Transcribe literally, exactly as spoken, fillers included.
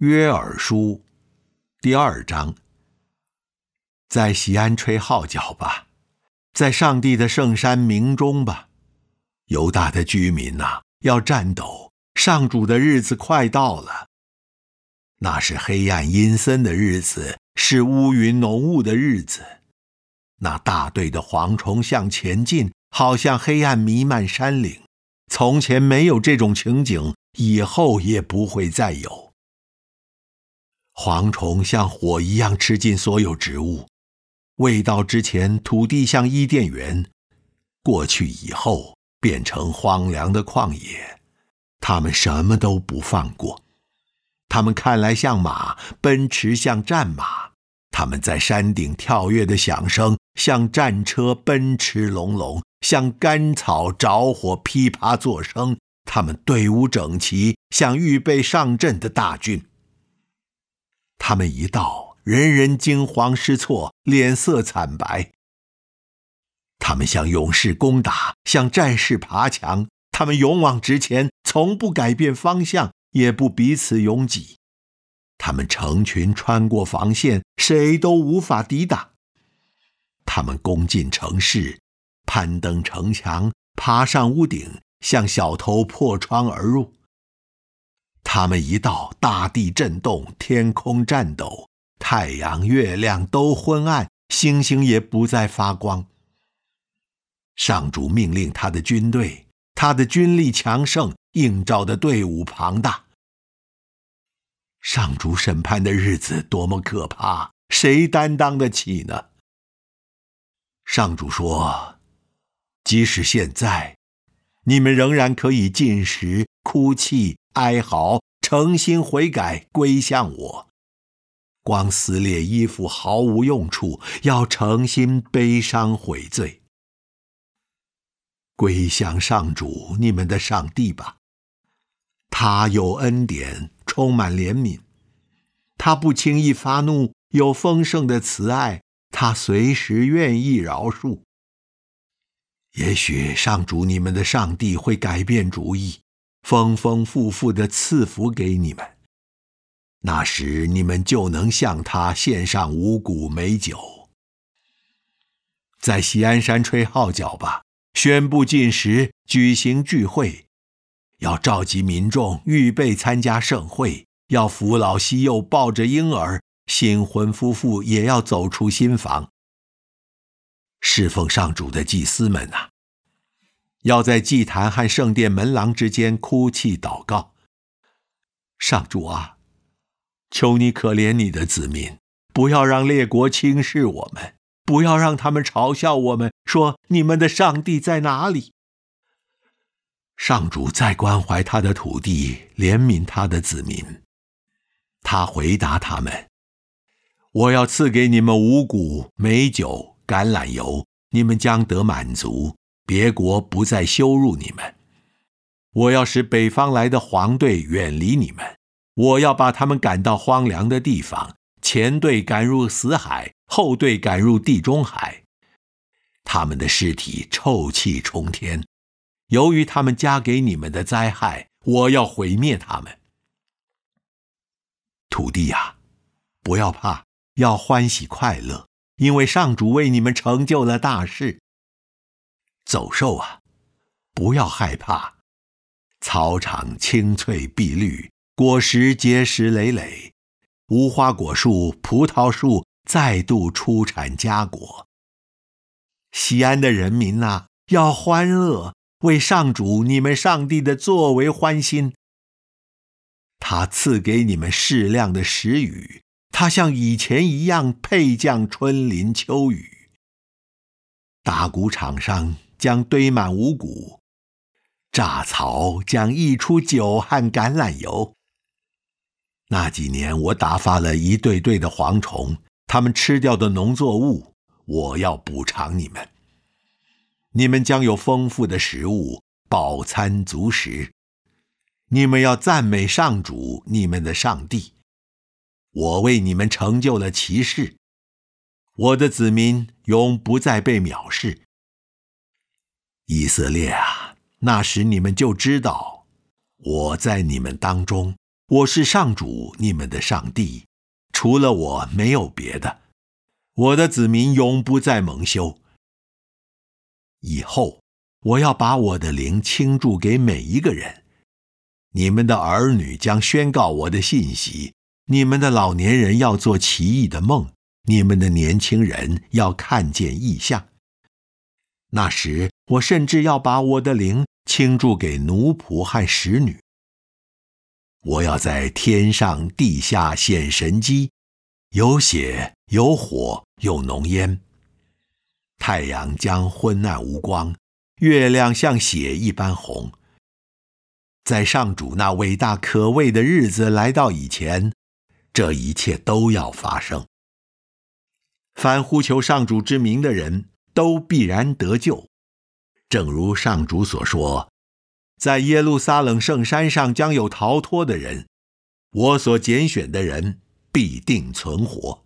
约珥书第二章。在锡安吹号角吧，在上帝的圣山鸣钟吧，犹大的居民啊，要战斗，上主的日子快到了。那是黑暗阴森的日子，是乌云浓雾的日子。那大队的蝗虫向前进，好像黑暗弥漫山岭。从前没有这种情景，以后也不会再有。蝗虫像火一样吃尽所有植物，未到之前，土地像伊甸园，过去以后变成荒凉的旷野。他们什么都不放过，他们看来像马，奔驰像战马，他们在山顶跳跃的响声像战车奔驰隆隆，像干草着火噼啪作声。他们队伍整齐，像预备上阵的大军。他们一到，人人惊慌失措，脸色惨白。他们像勇士攻打，像战士爬墙。他们勇往直前，从不改变方向，也不彼此拥挤。他们成群穿过防线，谁都无法抵挡。他们攻进城市，攀登城墙，爬上屋顶，像小偷破窗而入。他们一到，大地震动，天空颤抖，太阳月亮都昏暗，星星也不再发光。上主命令他的军队，他的军力强盛，应召的队伍庞大。上主审判的日子多么可怕，谁担当得起呢？上主说，即使现在，你们仍然可以进食、哭泣、哀嚎，诚心悔改，归向我。光撕裂衣服毫无用处，要诚心悲伤悔罪。归向上主，你们的上帝吧。他有恩典，充满怜悯。他不轻易发怒，有丰盛的慈爱，他随时愿意饶恕。也许上主你们的上帝会改变主意，丰丰富富地赐福给你们。那时你们就能向他献上五谷美酒。在锡安山吹号角吧，宣布禁食，举行聚会，要召集民众，预备参加盛会，要扶老携幼抱着婴儿，新婚夫妇也要走出新房。侍奉上主的祭司们啊，要在祭坛和圣殿门廊之间哭泣祷告。上主啊，求你可怜你的子民，不要让列国轻视我们，不要让他们嘲笑我们，说你们的上帝在哪里？上主在关怀他的土地，怜悯他的子民。他回答他们，我要赐给你们五谷、美酒、橄榄油，你们将得满足，别国不再羞辱你们。我要使北方来的黄队远离你们，我要把他们赶到荒凉的地方，前队赶入死海，后队赶入地中海。他们的尸体臭气冲天，由于他们加给你们的灾害，我要毁灭他们。土地啊，不要怕，要欢喜快乐，因为上主为你们成就了大事。走兽啊，不要害怕，草场青翠碧绿，果实结实累累，无花果树、葡萄树再度出产佳果。锡安的人民啊，要欢乐，为上主你们上帝的作为欢心。他赐给你们适量的时雨，他像以前一样配降春霖秋雨。打谷场上将堆满五谷，榨槽将溢出酒和橄榄油。那几年我打发了一队队的蝗虫，他们吃掉的农作物，我要补偿你们。你们将有丰富的食物，饱餐足食。你们要赞美上主，你们的上帝。我为你们成就了奇事，我的子民永不再被藐视。以色列啊，那时你们就知道，我在你们当中， 我是上主你们的上帝，除了我没有别的。我的子民永不再蒙羞。以后我要把我的灵倾注给每一个人，你们的儿女将宣告我的信息，你们的老年人要做奇异的梦，你们的年轻人要看见异象。那时我甚至要把我的灵倾注给奴仆和使女。我要在天上地下显神迹，有血有火有浓烟。太阳将昏暗无光，月亮像血一般红。在上主那伟大可畏的日子来到以前，这一切都要发生。凡呼求上主之名的人都必然得救，正如上主所说，在耶路撒冷圣山上将有逃脱的人，我所拣选的人必定存活。